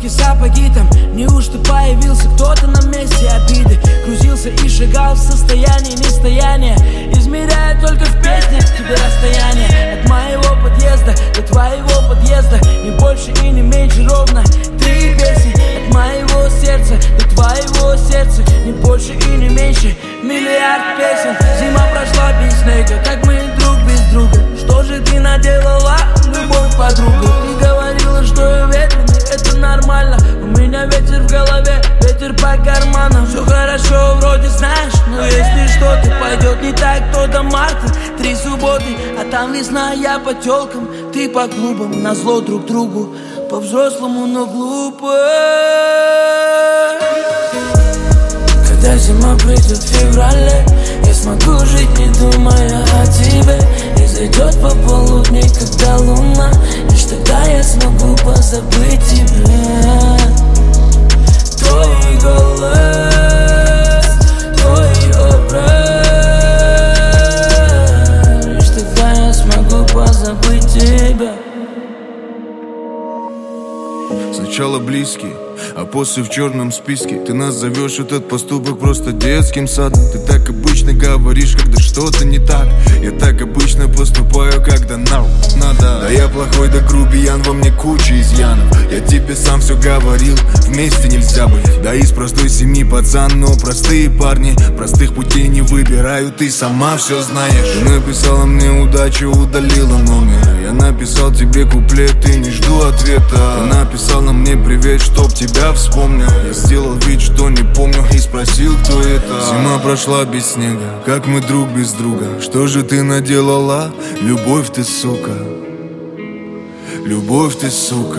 ботинки, сапоги там. Неужто появился кто-то на месте обиды? Крутился и шагал в состоянии нестояния, измеряя только в песнях тебе расстояние. От моего подъезда до твоего подъезда не больше и не меньше, ровно 3 песни. От моего сердца до твоего сердца не больше и не меньше, миллиард песен. Зима прошла без снега, как мы друг без друга. Что же ты наделала, любовь, подруга? Ты говорила, что я ветреный, это нормально. У меня ветер в голове, ветер по карманам. Все хорошо, вроде знаешь, но если что-то пойдет не так, то до марта 3 субботы, а там весна, я по телкам, ты по клубам. Назло друг другу, по-взрослому, но глупо. Когда зима придет в феврале, я смогу жить, не думая о тебе. И зайдет пополудни, когда луна, лишь тогда я смогу позабыть тебя. Твой голос, твой образ, лишь тогда я смогу позабыть тебя. Сначала близкий, а после в черном списке. Ты назовешь этот поступок просто детским садом. Ты так обычно говоришь, когда что-то не так. Я так обычно поступаю, когда надо. Да я плохой, да грубиян, во мне куча изъянов. Я тебе сам все говорил, вместе нельзя быть. Да из простой семьи пацан, но простые парни простых путей не выбирают, ты сама все знаешь. Ты написала мне удачу, удалила номер. Я написал тебе куплет, ты не жду ответа. Ты написала мне привет, чтоб тебя вспомнил. Я сделал вид, что не помню, и спросил, кто это. Зима прошла без снега, как мы друг без друга. Что же ты наделала? Любовь ты, сука. Любовь ты, сука.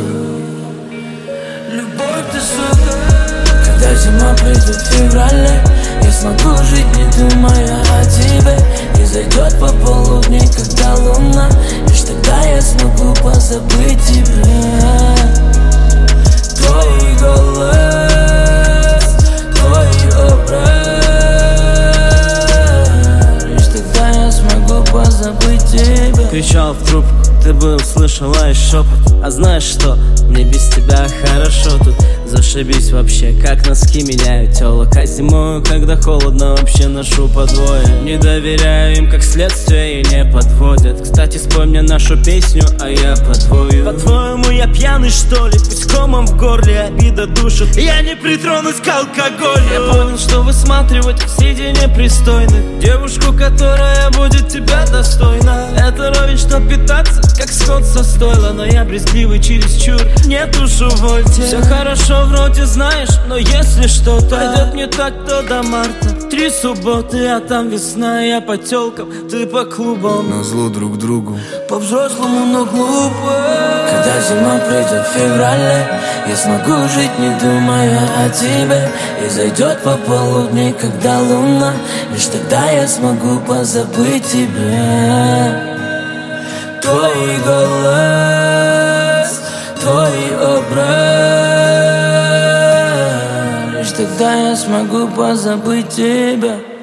Любовь ты, сука. Когда зима придет в феврале, я смогу жить, не думая о тебе. И зайдет пополудни, когда луна, лишь тогда я смогу позабыть тебя. Твой голос, твой образ, лишь тогда я смогу позабыть тебя. Кричал в трубку, ты бы услышала и шепот. А знаешь что, мне без тебя хорошо тут. Зашибись вообще, как носки меняют тёлок. А зимою, когда холодно, вообще ношу подвое. Не доверяю им, как следствие, и не подводят. Кстати, спой мне нашу песню, а я подвою. По-твоему, я пьяный, что ли? Пусть комом в горле обида душит, я не притронусь к алкоголю. Я понял, что высматривать среди непристойных девушку, которая будет тебя достойна. Это ровень, что питаться, как скот со стойла. Но я брезгливый чересчур, нет уж увольте. Все хорошо вроде знаешь, но если что-то пойдет не так, то до марта 3 субботы, а там весна, я по телкам, ты по клубам. Назло друг другу, по-взрослому, но глупо. Когда зима придет в феврале, я смогу жить, не думая о тебе. И зайдет пополудни, когда луна, лишь тогда я смогу позабыть тебя. Твой голос, твой образ, лишь тогда я смогу позабыть тебя.